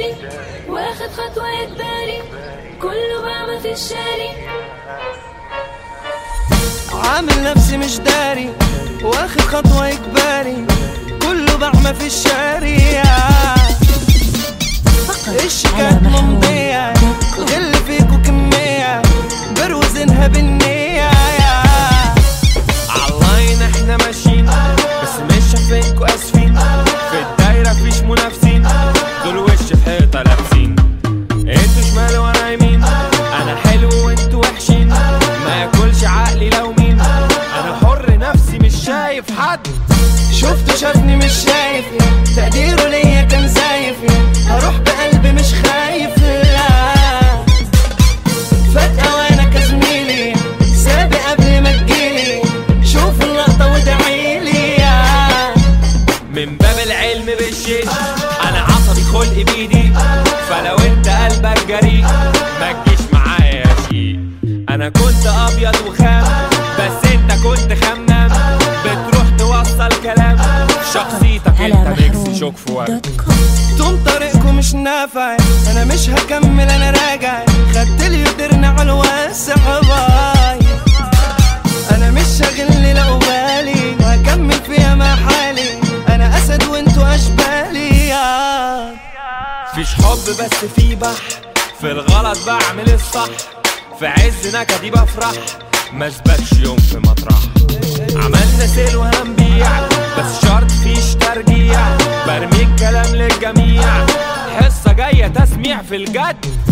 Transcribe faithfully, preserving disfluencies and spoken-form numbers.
داري واخد خطوة إجباري كله بعمى في الشاري. عامل نفسي مش داري واخد خطوة إجباري كله بعمى في الشارع. الشيكات ممضية غل فيكو كمية بروزنها بالنية. عاللاين احنا ماشيين بس مش شايفينكو اسفين، في الدايرة فيش منافسين دول وش في حيطة لابسين. انتو شمال وانا يمين، انا حلو وانتو وحشين، ما ياكلش عقلي لو مين، انا حر نفسي مش شايف حد. شفته شافني مش شايف تقديره ليا كان زايف، هروح بقلبي مش خايف لا. فجأة وانا كزميلي سابق قبل ما تجيلي، شوف اللقطة وادعيلي. من باب العلم بالشيء انا عصبي خلقي بيدي، فلو انت قلبك جريء ما تجيش معايا يا شيء. انا كنت ابيض وخام بس انت كنت خمام، بتروح توصل كلام شخصيتك انت ميكس شوك في ورد. طول طريقكم مش نافع انا مش هكمل انا راجع، خدتلي ودرنا على الواسع باي. انا مش شاغلني لا بالي وهكمل فيها مع حالي، انا اسد وانتو اشبالي. فيش حب بس في بح، في الغلط بعمل الصح، في عز نكدي بفرح ما اثبتش يوم في مطرح. عملنا سيل وهنبيع بس شرط فيش ترجيع، برمي الكلام للجميع حصة جاية تسميع في الجد.